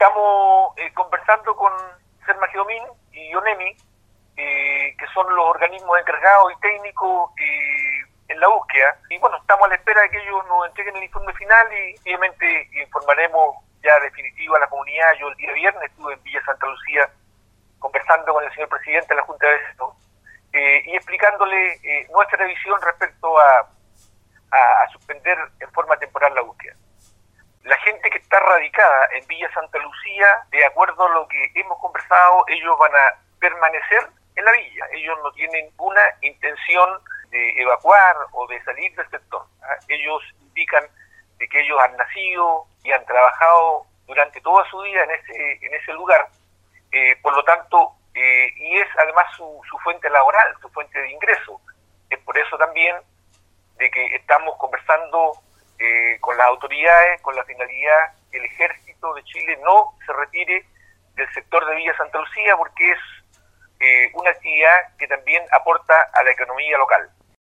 Estamos conversando con Serma Geomín y ONEMI, que son los organismos encargados y técnicos en la búsqueda. Y bueno, estamos a la espera de que ellos nos entreguen el informe final y obviamente informaremos ya definitivo a la comunidad. Yo el día viernes estuve en Villa Santa Lucía conversando con el señor presidente de la Junta de Vecinos y explicándole nuestra visión respecto a suspender en forma temporal la búsqueda. La gente que está radicada en Villa Santa Lucía, de acuerdo a lo que hemos conversado, ellos van a permanecer en la villa. Ellos no tienen ninguna intención de evacuar o de salir del sector. Ellos indican de que ellos han nacido y han trabajado durante toda su vida en ese lugar. Por lo tanto, y es además su fuente laboral, su fuente de ingreso. Es por eso también de que estamos conversando con las autoridades con la finalidad que el Ejército de Chile no se retire del sector de Villa Santa Lucía, porque es una actividad que también aporta a la economía local.